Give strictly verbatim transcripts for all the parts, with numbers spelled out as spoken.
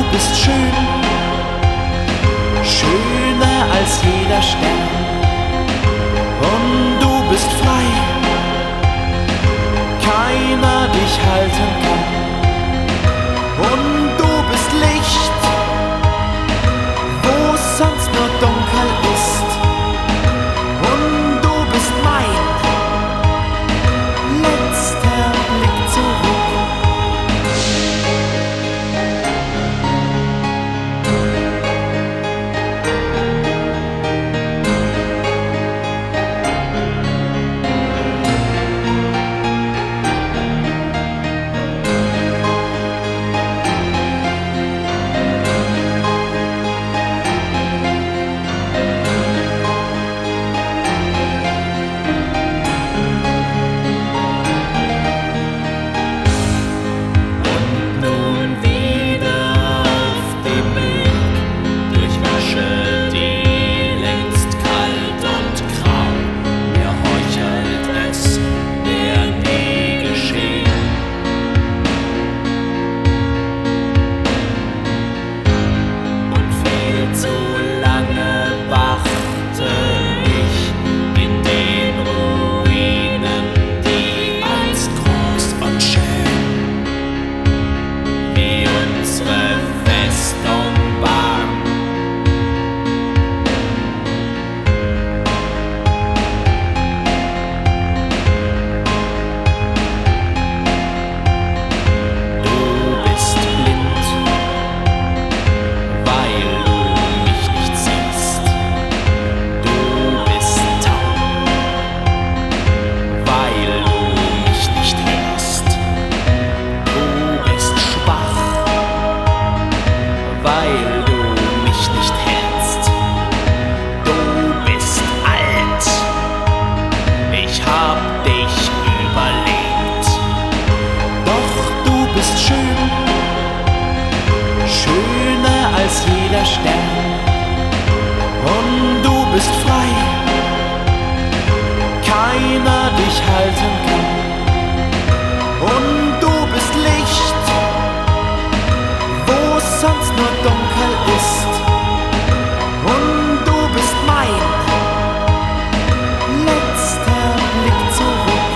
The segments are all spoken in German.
bist schön, schöner als jeder Stern. Und du bist frei, keiner dich halten kann. Und du bist Licht, wo sonst nur dunkel ist. Und du bist mein letzter Blick zurück. Weil du mich nicht hältst. Du bist alt, ich hab dich überlebt. Doch du bist schön, schöner als jeder Stern. Und du bist frei, keiner dich halten kann. Und du bist Licht, wo sonst nur dunkel ist. Und du bist mein letzter Blick zurück.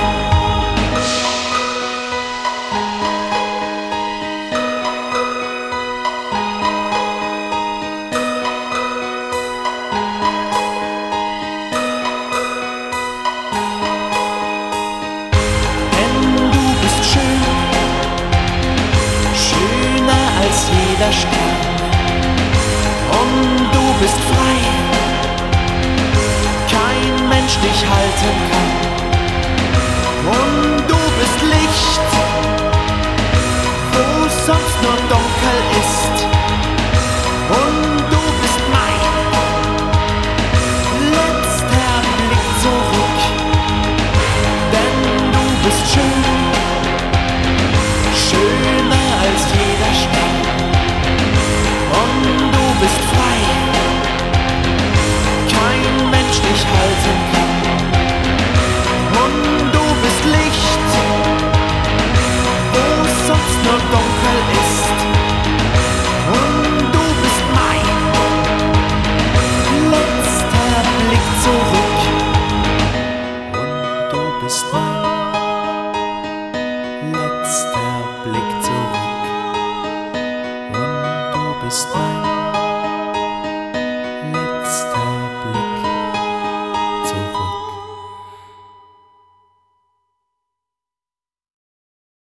Denn du bist schön, schöner als jeder Stern. Und du bist frei, kein Mensch dich halten kann. Und du bist Licht, wo sonst nur dunkel ist. Und du bist mein letzter Blick zurück. Denn du bist schön, schöner als jeder Stern. Und du bist frei, kein Mensch dich halten kann. Und du bist Licht, wo sonst nur dunkel ist. Und du bist mein letzter Blick zurück. Und du bist mein letzter Blick zurück. Und du bist mein